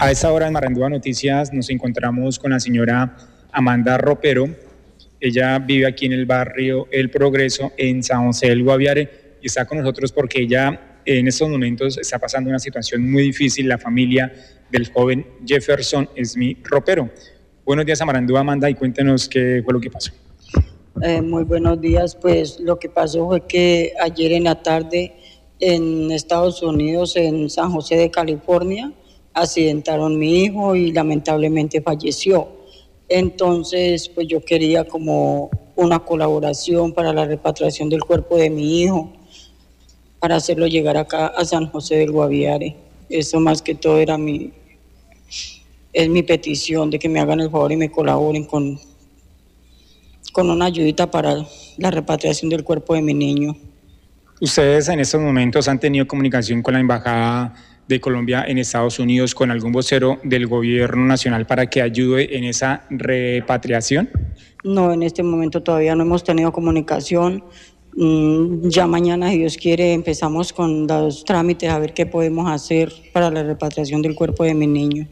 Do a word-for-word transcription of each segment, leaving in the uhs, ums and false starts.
A esta hora en Marandúa Noticias nos encontramos con la señora Amanda Ropero. Ella vive aquí en el barrio El Progreso, en San José del Guaviare, y está con nosotros porque ella en estos momentos está pasando una situación muy difícil, la familia del joven Jefferson Smith Ropero. Buenos días a Marandúa, Amanda, y cuéntenos qué fue lo que pasó. Eh, muy buenos días. Pues lo que pasó fue que ayer en la tarde en Estados Unidos, en San José de California, accidentaron a mi hijo y lamentablemente falleció. Entonces, pues yo quería como una colaboración para la repatriación del cuerpo de mi hijo, para hacerlo llegar acá a San José del Guaviare. Eso más que todo era mi, es mi petición, de que me hagan el favor y me colaboren con, con una ayudita para la repatriación del cuerpo de mi niño. ¿Ustedes en estos momentos han tenido comunicación con la Embajada de Colombia en Estados Unidos, con algún vocero del gobierno nacional para que ayude en esa repatriación? No, en este momento todavía no hemos tenido comunicación. Mm, ya mañana, si Dios quiere, empezamos con los trámites a ver qué podemos hacer para la repatriación del cuerpo de mi niño.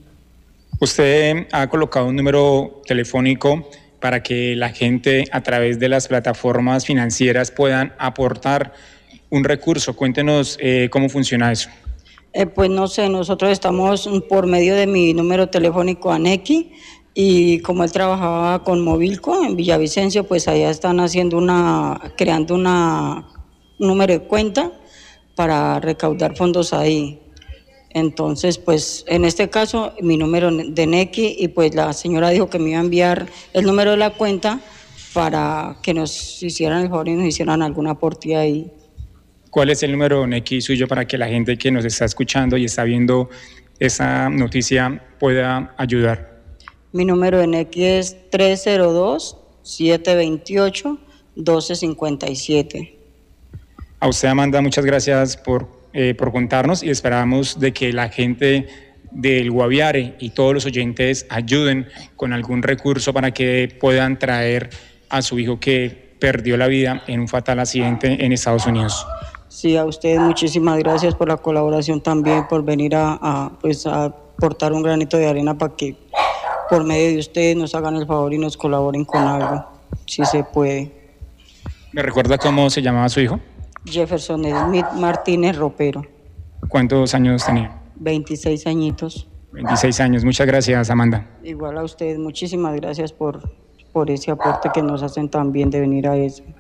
Usted ha colocado un número telefónico para que la gente a través de las plataformas financieras puedan aportar un recurso. Cuéntenos eh, cómo funciona eso. Eh, pues no sé, nosotros estamos por medio de mi número telefónico Aneki, y como él trabajaba con Movilco en Villavicencio, pues allá están haciendo una, creando una, un número de cuenta para recaudar fondos ahí. Entonces, pues en este caso, mi número de Neki, y pues la señora dijo que me iba a enviar el número de la cuenta para que nos hicieran el favor y nos hicieran algún aporte ahí. ¿Cuál es el número Neki suyo para que la gente que nos está escuchando y está viendo esa noticia pueda ayudar? Mi número de Neki es tres cero dos, siete dos ocho, uno dos cinco siete. A usted, Amanda, muchas gracias por, eh, por contarnos, y esperamos de que la gente del Guaviare y todos los oyentes ayuden con algún recurso para que puedan traer a su hijo que perdió la vida en un fatal accidente en Estados Unidos. Sí, a ustedes muchísimas gracias por la colaboración también, por venir a, a, pues a aportar un granito de arena para que por medio de ustedes nos hagan el favor y nos colaboren con algo, si se puede. ¿Me recuerda cómo se llamaba su hijo? Jefferson Smith Martínez Ropero. ¿Cuántos años tenía? veintiséis añitos. veintiséis años. Muchas gracias, Amanda. Igual a ustedes, muchísimas gracias por, por ese aporte que nos hacen también de venir a eso.